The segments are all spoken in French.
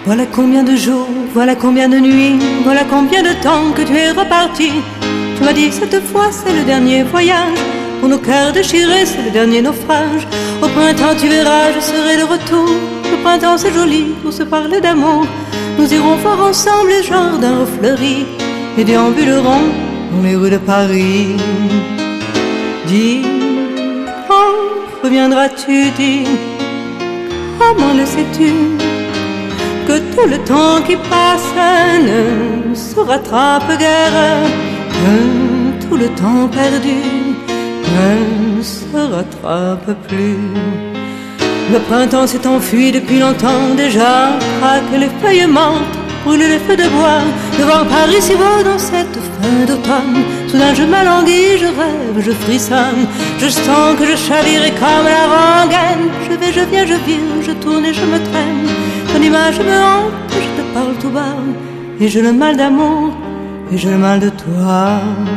Voilà combien de jours, voilà combien de nuits, voilà combien de temps que tu es reparti. Tu m'as dit cette fois c'est le dernier voyage, pour nos cœurs déchirés c'est le dernier naufrage. Au printemps tu verras je serai de retour. Le printemps c'est joli pour se parler d'amour. Nous irons voir ensemble les jardins refleuris et déambulerons dans les rues de Paris. Dis, quand reviendras-tu, dis, comment le sais-tu, que tout le temps qui passe ne se rattrape guère, que tout le temps perdu ne se rattrape plus. Le printemps s'est enfui depuis longtemps déjà, craquent les feuilles mortes, brûlent les feux de bois. Devant Paris si beau dans cette fin d'automne, soudain je m'alanguis, je rêve, je frissonne. Je sens que je chavirai comme la rengaine. Je vais, je viens, je vire, je tourne et je me traîne. Ton image me hante, je te parle tout bas, et j'ai le mal d'amour, et j'ai le mal de toi.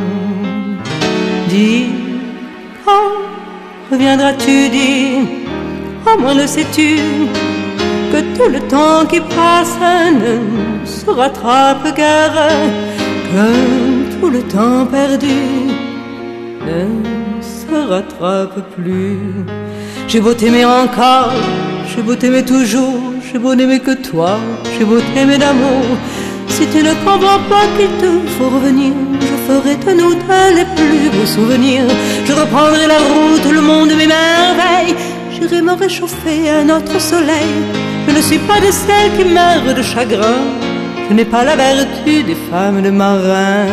Dis, quand reviendras-tu, dis, au moins le sais-tu, que tout le temps qui passe ne se rattrape guère, que tout le temps perdu ne se rattrape plus. J'ai beau t'aimer encore, j'ai beau t'aimer toujours, j'ai beau n'aimer que toi, j'ai beau t'aimer d'amour. Si tu ne comprends pas qu'il te faut revenir, je ferai de nous deux les plus beaux souvenirs. Je reprendrai la route, le monde de mes merveilles. J'irai me réchauffer à notre soleil. Je ne suis pas de celles qui meurent de chagrin. Je n'ai pas la vertu des femmes de marins.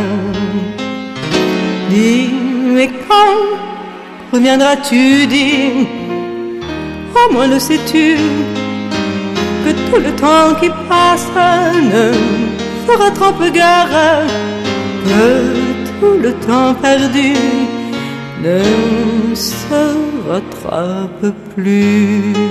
Dis, mais quand reviendras-tu, dis, au moins le sais-tu, que tout le temps qui passe ne se rattrape guère, que tout le temps perdu ne se rattrape plus.